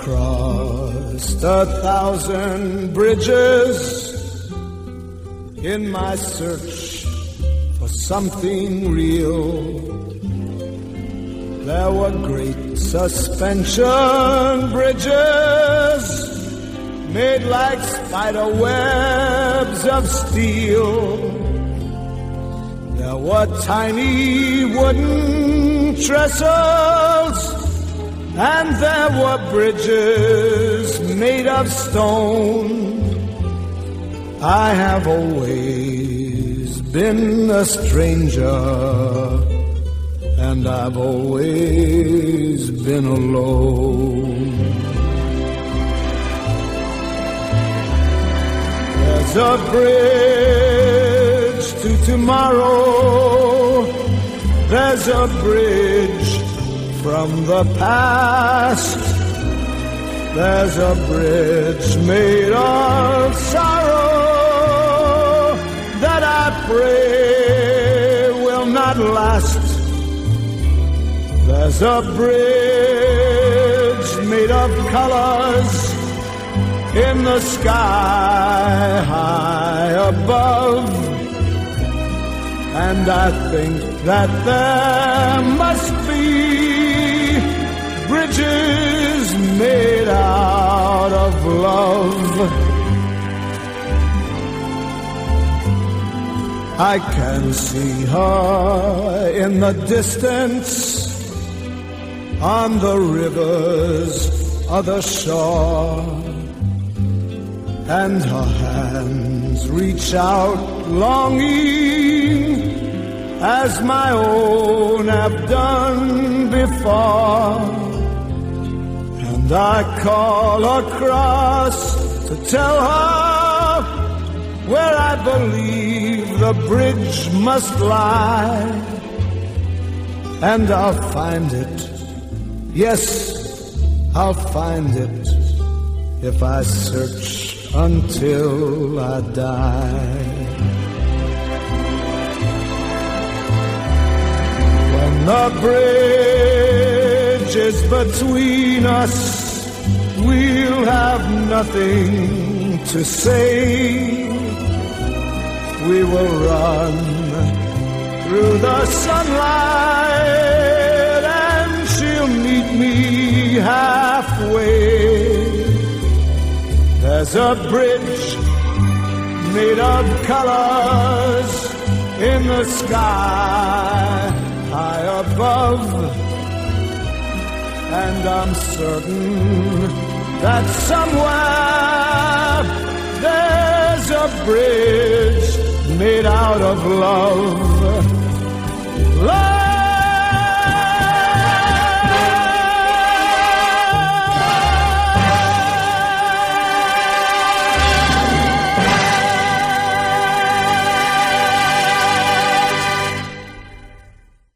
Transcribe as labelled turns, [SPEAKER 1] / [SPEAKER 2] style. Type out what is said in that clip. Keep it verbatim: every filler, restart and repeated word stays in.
[SPEAKER 1] crossed a thousand bridges in my search for something real. There were great suspension bridges made like spider webs of steel. There were tiny wooden trestles, and there were bridges made of stone. I have always been a stranger, and I've always been alone. There's a bridge to tomorrow. There's a bridge from the past. There's a bridge made of sorrow that I pray will not last. There's a bridge made of colors in the sky high above, and I think that there must be bridges made out of love. I can see her in the distance on the river's other shore, and her hands reach out longing as my own have done before. And I call across to tell her where I believe the bridge must lie, and I'll find it. Yes, I'll find it if I search until I die. When the bridge is between us, we'll have nothing to say. We will run through the sunlight, and she'll meet me halfway. There's a bridge made of colors in the sky high above, and I'm certain that somewhere there's a bridge made out of love.